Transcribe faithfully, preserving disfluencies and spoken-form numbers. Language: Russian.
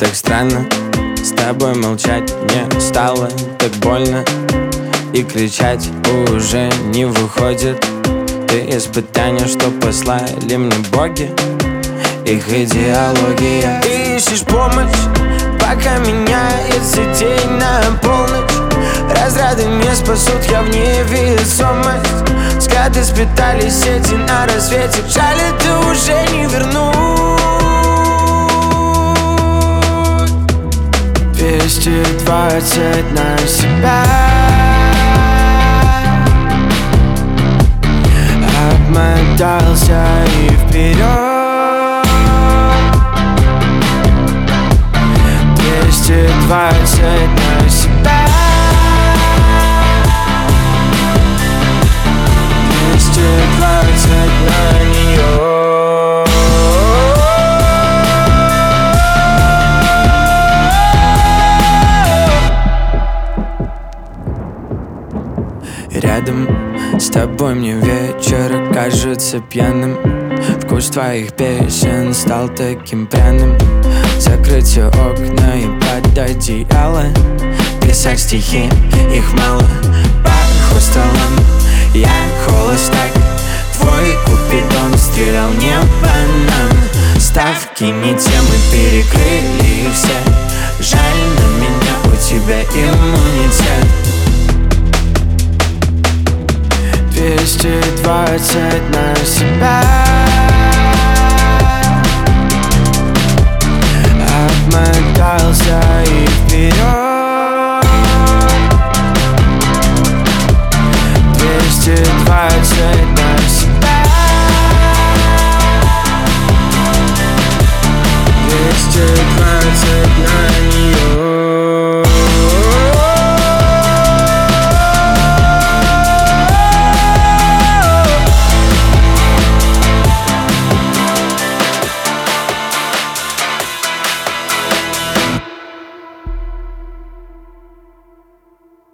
Так странно, с тобой молчать мне стало так больно, и кричать уже не выходит. Ты испытания, что послали мне боги, их идеология. Ты ищешь помощь, пока меняет день на полночь. Разряды не спасут, я в невесомость. Скаты сплетали сети на рассвете. Жаль, это уже не вернуть. Двести двадцать на себя. Обмотался и вперед. Двести двадцать на себя. Двести двадцать на нее. Рядом с тобой мне вечер кажется пьяным. Вкус твоих песен стал таким пряным. Закрыть все окна и под одеяло, писать стихи, их мало. По хостелам я холостак, твой купидон стрелял не по нам. Ставки не те, мы перекрыли их все. Жаль, на меня у тебя иммунитет. Двести двадцать на себя.